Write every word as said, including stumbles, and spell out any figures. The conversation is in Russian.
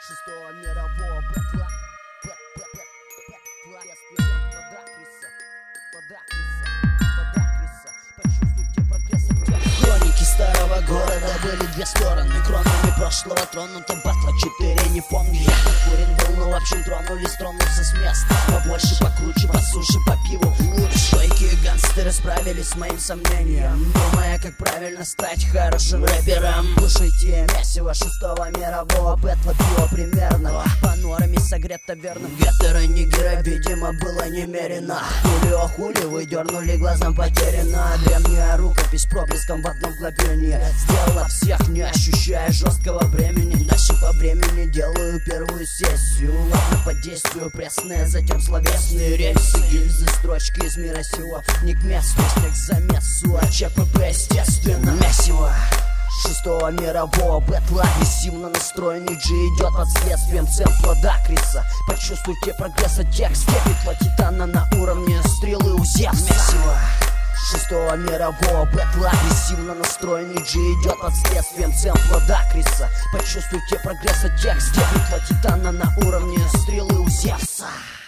Шестого мирового бэтла. Подакриса, подакриса, подакриса. Почувствуйте прогресс от тех. Хроники старого города были две стороны. Кронами прошлого тронута батла четыре. Не помню, я покурен был, но в общем тронулись, тронулся с места. Побольше, покруче, по суше, по пиву лучше. Стойкие гангстеры справились с моим сомнением, думая, как правильно стать хорошим рэпером. Слушайте месиво шестого мирового бэтла, пиво примерно панорами согрето верным. Гетера нигера, видимо, было немерено. Хули о хули, вы дернули глазом потеряно. Древняя рукопись проблеском в одном мгновении сделала всех, не ощущая жесткого бремени. Дальше по времени делаю первую сессию. Ладно по действию пресные, затем словесные рельсы, гильзы, строчки из мира сего. Не к месту, снег за мессу, а ЧПП естественно. Месиво шестого мирового бэтла. Агрессивно настроенный Джи идет под следствием сэмпла Дакриса. Почувствуйте прогресс от текст. Пепла титана на уровне стрелы у Зевса. Месиво шестого мирового бэтла. Агрессивно настроенный Джи идет под следствием сэмпла Дакриса. Почувствуйте прогресс от текст. Пепла титана на уровне стрелы у Зевса.